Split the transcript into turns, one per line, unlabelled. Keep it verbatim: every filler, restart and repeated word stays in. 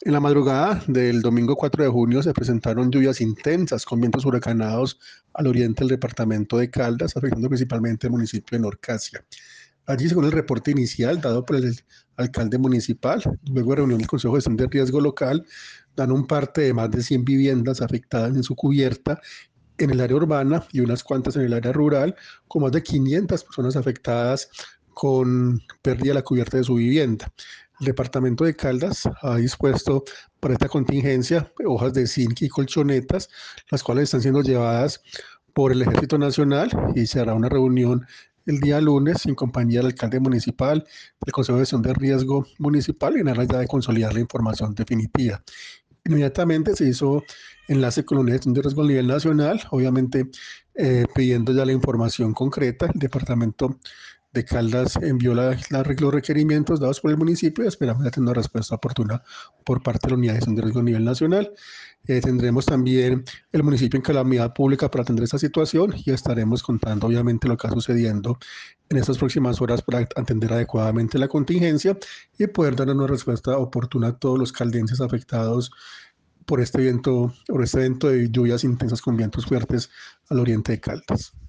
En la madrugada del domingo cuatro de junio se presentaron lluvias intensas con vientos huracanados al oriente del departamento de Caldas, afectando principalmente el municipio de Norcasia. Allí, según el reporte inicial dado por el alcalde municipal, luego de reunión del Consejo de Gestión de Riesgo Local, dan un parte de más de cien viviendas afectadas en su cubierta en el área urbana y unas cuantas en el área rural, con más de quinientas personas afectadas con pérdida de la cubierta de su vivienda. El departamento de Caldas ha dispuesto para esta contingencia hojas de zinc y colchonetas, las cuales están siendo llevadas por el Ejército Nacional y se hará una reunión el día lunes en compañía del alcalde municipal, del Consejo de Gestión de Riesgo Municipal y en aras de consolidar la información definitiva. Inmediatamente se hizo enlace con la Unidad de Gestión de Riesgo a nivel nacional, obviamente eh, pidiendo ya la información concreta. El departamento de Caldas envió la, la, los requerimientos dados por el municipio y esperamos ya tener una respuesta oportuna por parte de la Unidad de Gestión de Riesgo a nivel nacional. Eh, tendremos también el municipio en calamidad pública para atender esta situación y estaremos contando obviamente lo que está sucediendo en estas próximas horas para atender adecuadamente la contingencia y poder dar una respuesta oportuna a todos los caldenses afectados por este viento, por este evento de lluvias intensas con vientos fuertes al oriente de Caldas.